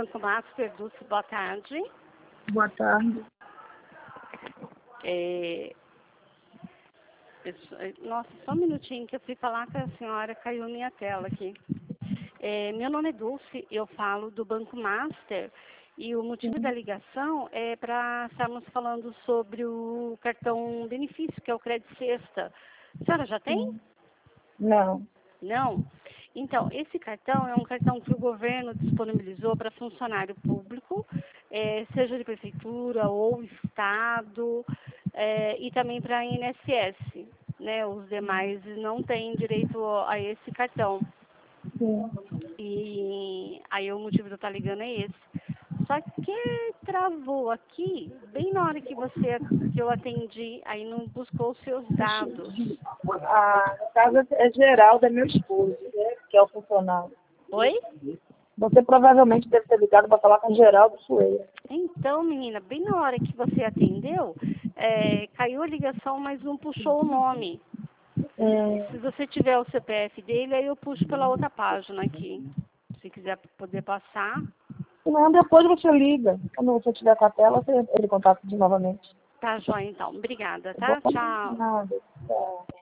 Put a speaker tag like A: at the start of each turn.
A: Banco Master, Dulce, boa tarde.
B: Boa tarde.
A: Nossa, só um minutinho que eu fui falar com a senhora, caiu minha tela aqui. Meu nome é Dulce, eu falo do Banco Master e o motivo da ligação é para estarmos falando sobre o cartão benefício, que é o Crédito Sexta. A senhora já tem?
B: Não.
A: Não? Então, esse cartão é um cartão que o governo disponibilizou para funcionário público, seja de prefeitura ou estado, e também para INSS, né? Os demais não têm direito a esse cartão.
B: Sim.
A: E aí o motivo de eu estar ligando é esse. Só que travou aqui, bem na hora que eu atendi, aí não buscou os seus dados.
B: A casa é geral da meu esposo, que é o funcionário.
A: Oi?
B: Você provavelmente deve ter ligado para falar com o Geraldo Fueira.
A: Então, menina, bem na hora que você atendeu, caiu a ligação, mas não puxou o nome. Se você tiver o CPF dele, aí eu puxo pela outra página aqui. Se quiser poder passar.
B: Não, depois você liga. Quando você estiver com a tela, ele contata novamente.
A: Tá, joia, então. Obrigada, tá? Tchau.
B: Nada. Tchau.